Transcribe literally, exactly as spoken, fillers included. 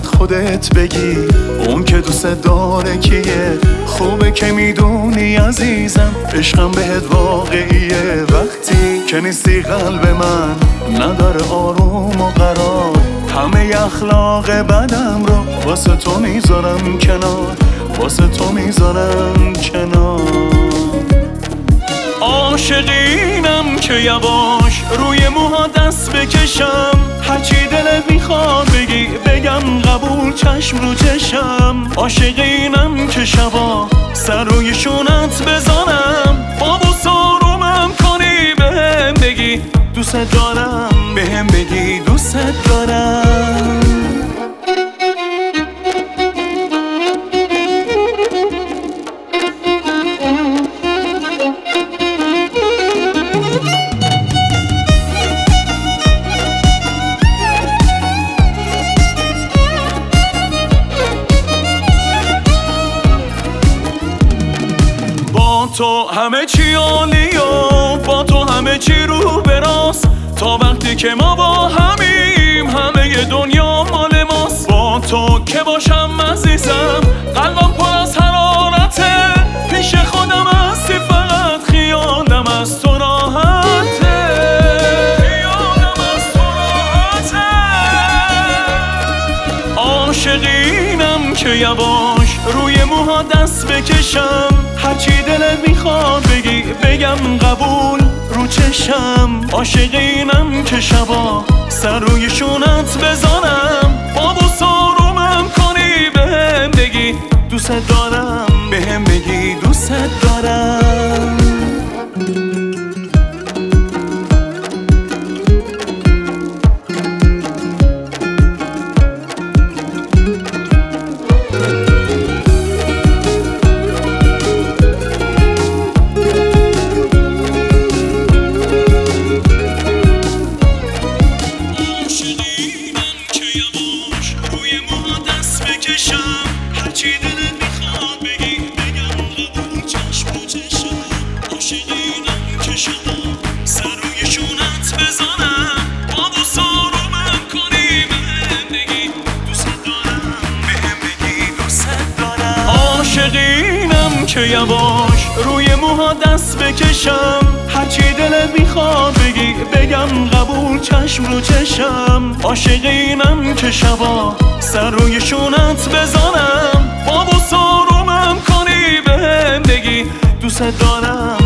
باید خودت بگی اون که دوست داره کیه. خوبه که میدونی عزیزم عشقم بهت واقعیه. وقتی که نیستی قلب من نداره آروم و قرار. همه اخلاق بدم رو واسه تو میذارم کنار، واسه تو میذارم کنار. عاشقینم که یواش روی موها دست بکشم. هرچی دلت میخواد بگی بگم قبول چشم رو چشم. عاشقینم که شبا سر روی شونت بزنم. بابوس آرومم کنی بهم بگی دوست دارم، بهم بگی دوست دارم. تو همه چی عالیه، با تو همه چی رو براست. تا وقتی که ما با همیم همه دنیا مال ماست. با تو که باشم عزیزم قلبم پر از حرارته. پیش خودم هستی فقط خیالم از تو راحته. خیالم از تو راحته. عاشقینم که یواش روی موها دست بکشم. هرچی دلت میخواد بگی بگم قبول رو چشم. عاشقینم که شبا سر روی شونت بزنم. بابوس آرومم کنی بهم بگی دوست دارم، بهم بگی دوست دارم. هرچی دلت میخواد بگی بگم قبول چشم رو چشم. عاشقینم که شما سر روی شونت بزنم. بابوس آرومم کنی بهم بگی دوست دارم، بهم بگی دوست دارم. عاشقینم که یواش روی موها دست بکشم. هرچی دلت میخواد بگی بگم قبول چشم رو چشم. عاشقینم که شبا سر روی شونت بزنم. بابوس آرومم کنی بهم بگی دوست دارم،